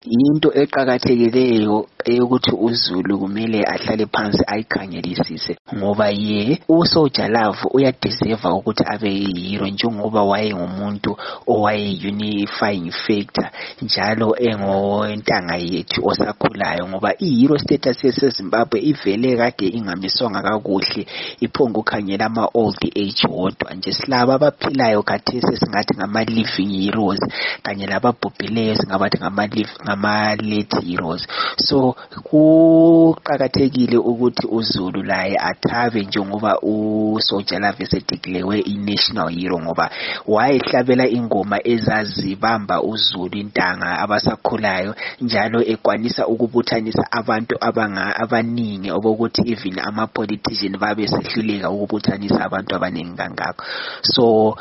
into eqhakathekileyo ukuthi uZulu kumele ahlale phansi ayikhangelisise ngoba uSoldier Love uyadeserve ukuthi abe yihero njengoba wayengumuntu owaye-unifying factor njalo engontanga yethu osakhulayo ngoba i-hero status yeseZimbabwe ivele kade ingamiswanga kakuhle iphonga ukhangela ama-old age wodwa nje silaba abaphilayo khathesi singathi ngama-living heroes kanye lababhubhileyo singabathi ngama-late heroes. So kuqakathekile ukuthi uZulu laye athabe njengoba uSoldier Love esedeclarewe i-national hero ngoba wayehlabela ingoma ezazibamba uZulu intanga abasakhulayo njalo ekwanisa ukubuthanisa abantu abaningi obokuthi even ama-politician babe sehluleka ukubuthanisa abantu abaningi kangako. So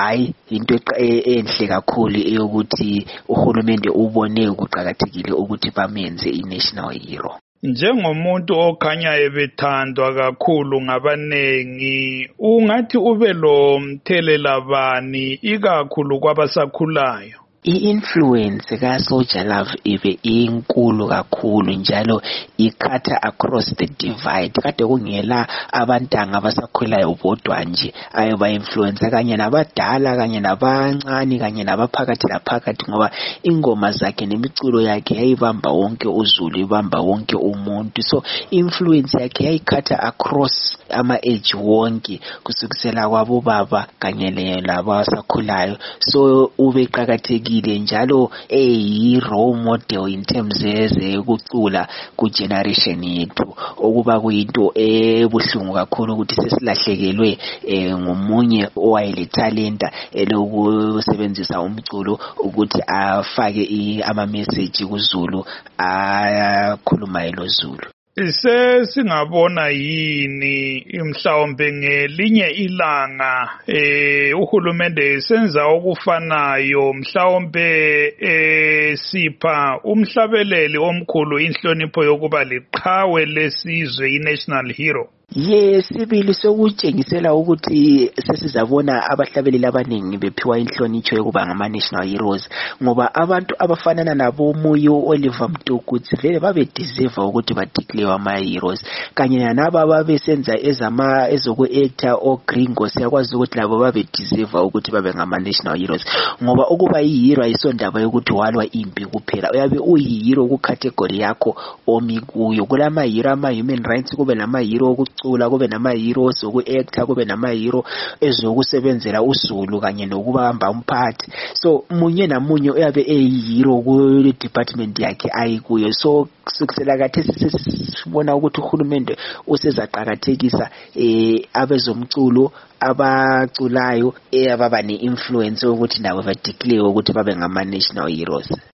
into enhle kakhulu eyokuthi uhulumende ubone ukuqakathekile ukuthi bamenze i-national hero. Njengomuntu okhanya ebethandwa kakhulu ngabanengi, ungathi ube lo mthelela bani ikakhulu kwabasakhulayo? I-influence kaSoldier Love ibe inkulu kakhulu njalo ikhatha across the divide. Kade kungela abantanga abasakhulayo bodwa nje ayoba-influence kanye nabadala kanye nabancane kanye nabaphakathi laphakathi ngoba ingoma zakhe nemiculo yakhe yayibamba wonke uZulu, ibamba wonke umuntu. So influence yakhe yayikhatha across ama-age wonke kusukisela kwabobaba kanye labasakhulayo. So ube qhakathekile njalo role model in terms yokucula ku-generation yethu okuba kuyinto ebuhlungu kakhulu ukuthi sesilahlekelwe ngomunye owayelethalenta elokusebenzisa umculo ukuthi afake ama-message kuZulu akhulumayo loZulu. Singabona yini mhlawumbe ngelinye ilanga uhulumende senza okufanayo mhlawumbe sipha umhlabeleli omkhulu inhlonipho yokuba liqhawe lesizwe i-national hero? Sibili sokutshengisela ukuthi sesizabona abahlabeleli abaningi bephiwa inhlonipho yokuba ngama-national heroes ngoba abantu abafanana nabo Moyo Oliver Mtukudzi vele babedeserve ukuthi badeclare ama-heroes kanye naba babesenza ezoku-actor oGringo siyakwazi ukuthi labo babedeserve ukuthi babe ngama-national heroes ngoba ukuba i-hero ayisondaba yokuthi walwa impi kuphela, uyabe uyi-hero kucategory yakho omi kuyo. Kulama-hero ama-human rights, kube nama-hero kube nama-heroes oku-actor, kube nama-hero ezokusebenzela uZulu kanye nokubamba umphathi. So munye namunye uyabe eyi-hero ku-department yakhe ayikuyo. So kusukisela khathesi sesibona ukuthi uhulumende usezaqakathekisa abezomculo abaculayo ababa ne-influence ukuthi nabo badeclare ukuthi babe ngama-national heroes.